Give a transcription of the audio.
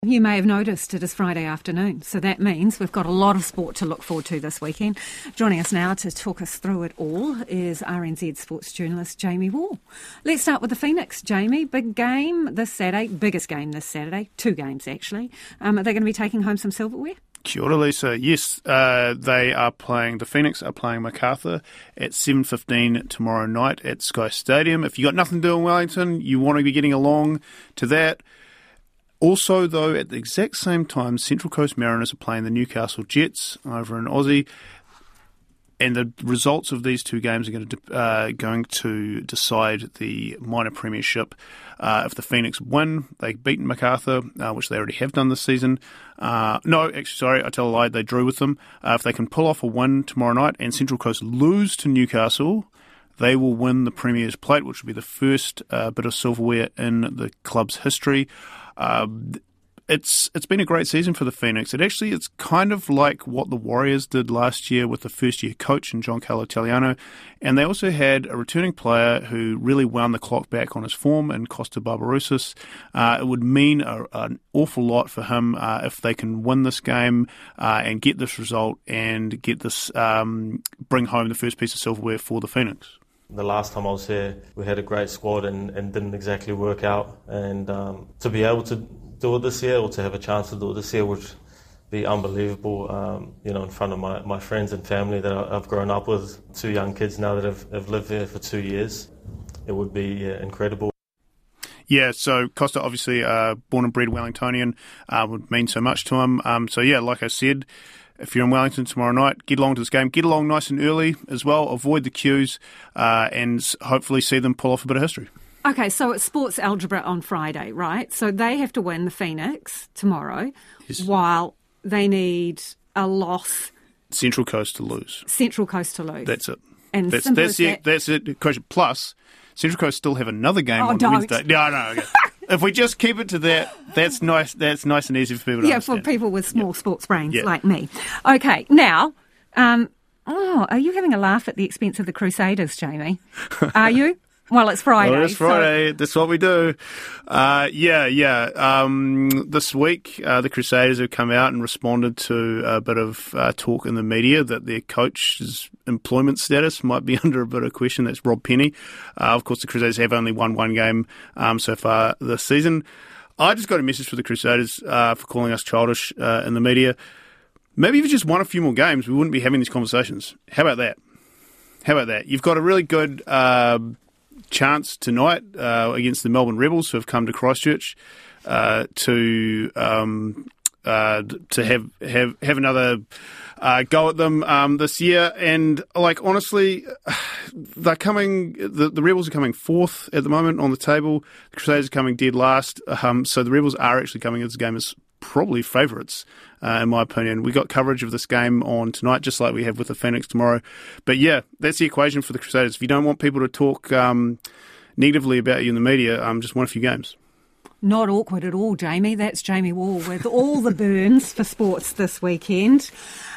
You may have noticed it is Friday afternoon, so that means we've got a lot of sport to look forward to this weekend. Joining us now to talk us through it all is RNZ sports journalist Jamie Wall. Let's start with the Phoenix. Jamie, big game this Saturday, biggest game this Saturday, 2 games actually. Are they going to be taking home some silverware? Kia ora, Lisa. Yes, the Phoenix are playing Macarthur at 7:15 tomorrow night at Sky Stadium. If you've got nothing to do in Wellington, you want to be getting along to that. Also, though, at the exact same time, Central Coast Mariners are playing the Newcastle Jets over in Aussie, and the results of these 2 games are going to decide the minor premiership. If the Phoenix win, they beat Macarthur, which they already have done this season. I tell a lie, they drew with them. If they can pull off a win tomorrow night and Central Coast lose to Newcastle, they will win the Premier's Plate, which will be the first bit of silverware in the club's history. It's been a great season for the Phoenix. It's kind of like what the Warriors did last year with the first-year coach in Giancarlo Italiano, and they also had a returning player who really wound the clock back on his form in Costa Barbarouses. It would mean an awful lot for him if they can win this game and get this result and get this bring home the first piece of silverware for the Phoenix. The last time I was here, we had a great squad and didn't exactly work out. And to be able to do it this year, or to have a chance to do it this year, would be unbelievable. In front of my friends and family that I've grown up with, 2 young kids now that have lived there for 2 years. It would be incredible. Yeah, so Costa, obviously born and bred Wellingtonian, would mean so much to him. Like I said, if you're in Wellington tomorrow night, get along to this game. Get along nice and early as well. Avoid the queues and hopefully see them pull off a bit of history. Okay, so it's sports algebra on Friday, right? So they have to win the Phoenix tomorrow, yes, while they need a loss. Central Coast to lose. That's it. And that's it. Plus, Central Coast still have another game on Wednesday. No. Okay. If we just keep it to that, that's nice. That's nice and easy for people to understand. Yeah, for people with small sports brains like me. Okay, now, are you having a laugh at the expense of the Crusaders, Jamie? Are you? Well, it's Friday. Well, it's Friday. So that's what we do. This week, the Crusaders have come out and responded to a bit of talk in the media that their coach's employment status might be under a bit of question. That's Rob Penny. Of course, the Crusaders have only won 1 game so far this season. I just got a message for the Crusaders for calling us childish in the media. Maybe if you just won a few more games, we wouldn't be having these conversations. How about that? You've got a really good chance tonight against the Melbourne Rebels, who have come to Christchurch to have another go at them this year. And honestly, they're coming. The Rebels are coming 4th at the moment on the table. The Crusaders are coming dead last. So the Rebels are actually coming into this game as probably favourites, in my opinion. We got coverage of this game on tonight, just like we have with the Phoenix tomorrow. But yeah, that's the equation for the Crusaders. If you don't want people to talk negatively about you in the media, just win a few games. Not awkward at all, Jamie. That's Jamie Wall with all the burns for sports this weekend.